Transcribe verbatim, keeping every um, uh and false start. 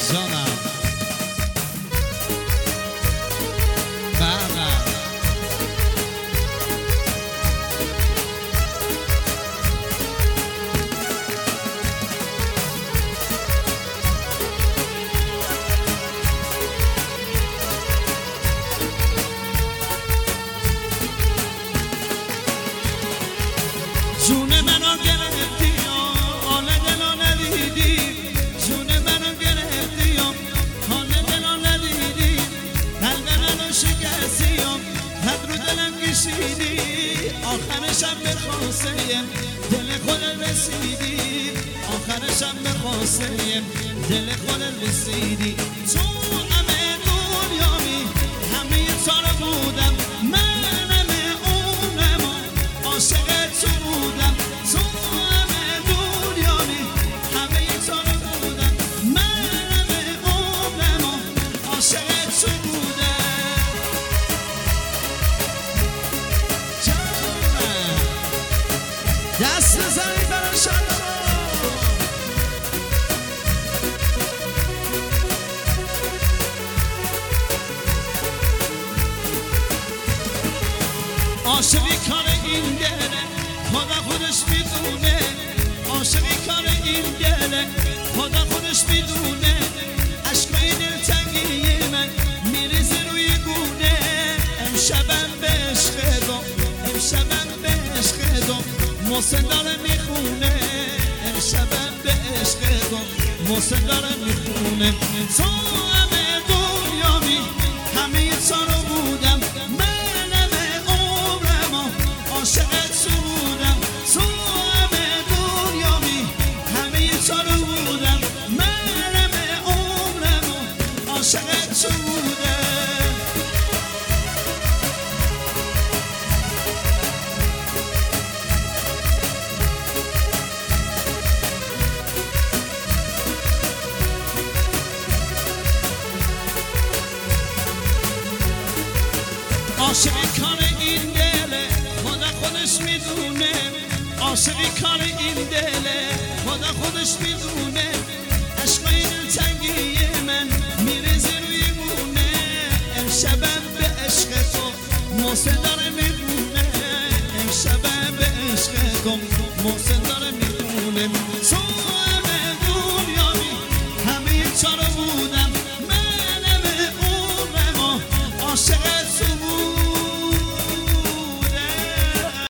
جانم بابا جون منو گرفتی حال دلو ندیدی جون منو گرفتی حال دلو ندیدی قلب منو شکستی حد رو دلم کشیدی آخرشم به خواسته دل خودت رسیدی آخرشم به خواسته دل خودت رسیدی تو همه دنیامی همه تا رو بودم من همه عمرم عاشق تو بودم تو همه دنیامی همه تا رو بودم من همه عمرم عاشق تو بودم جانم دست بزنید برای شما عاشقی کار این دله خدا خودش میدونه عاشقی کار این دله خدا خودش میدونه عشقای دلتنگی من میریزه روی گونه امشبم به عشق دم امشبم به عشق دم محسن داره میخونه امشبم به عشق دم محسن داره میخونه تو همه دنیامی همه تا رو بودم من همه عمرم عاشق تو بودم تو همه دنیامی همه تا رو بودم من همه عمرم عاشق تو بودم عاشقی کار این دله خدا خودش میدونه عاشقی کار این دله خدا خودش میدونه عشقای دلتنگی من میریزه روی گونه امشبم به عشق تو محسن داره میدونه امشبم به عشق تو محسن داره میدونه